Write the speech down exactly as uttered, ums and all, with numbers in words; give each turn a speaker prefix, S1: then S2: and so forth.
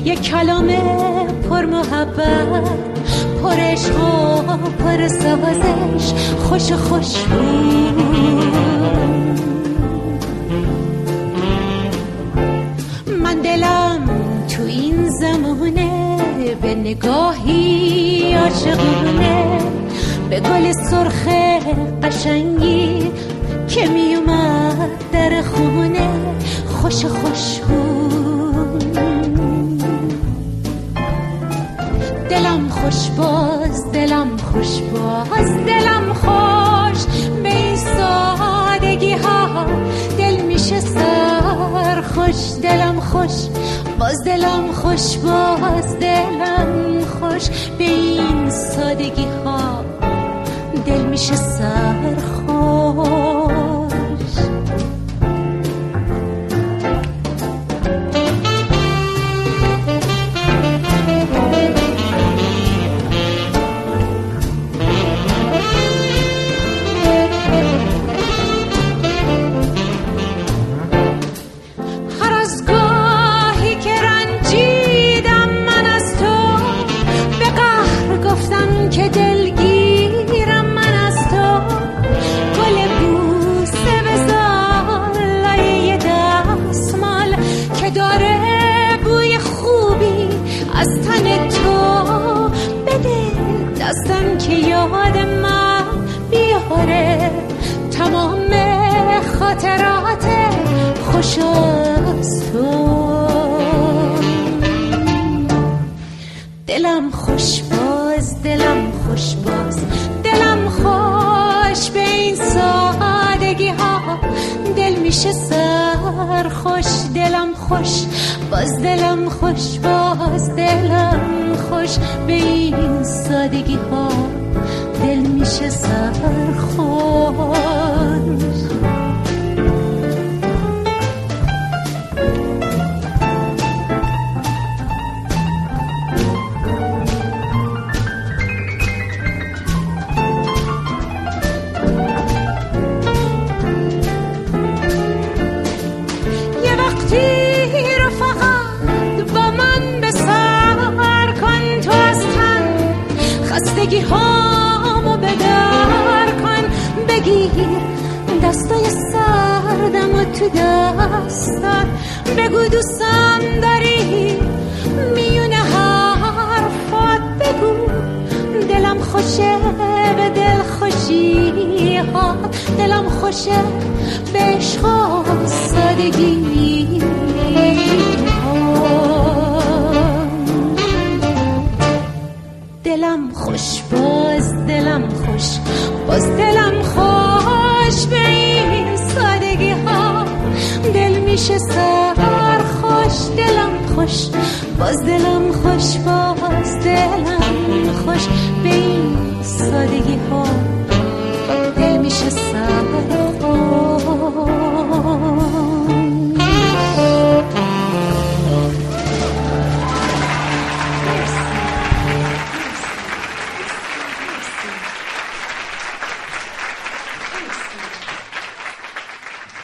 S1: یه کلام پر محبت، پر عشق و پر سازش، خوش خوش من دلم تو این زمونه به نگاهی عاشقونه، به گل سرخ قشنگی که می اومد در خونه، خوش خوش دلم خوش باز، دلم خوش باز، دلم خوش به این سادگی ها، دل میشه سر خوش، دلم خوش باز، دلم خوش باز، دلم خوش به این سادگی ها، دل میشه سر خوش. که دلگیرم من از تو، گل بوسه بزار لایه دستمال که داره بوی خوبی از تن تو، بده دستم که یاد من بیاره تمام خاطرات خوش از تو. دلم خوش باز، دلم خوش باز، دلم خوش به این سادگی ها، دل میشه سر خوش، دلم خوش باز، دلم خوش باز، دلم خوش به این سادگی ها، دل میشه سر خوش. خستگی هامو بدر کن، بگیر دستای سردم و تو دستات، بگو دوستم داری میونه حرفات، بگو دلم خوشه به دل خوشی ها، دلم خوشه به عشق و سادگی دلم خوش باز، دلم خوش باز، دلم خوش به این سادگی ها، دل میشه سر خوش، دلم خوش باز، دلم خوش باز، دلم خوش به این سادگی ها، دل میشه سر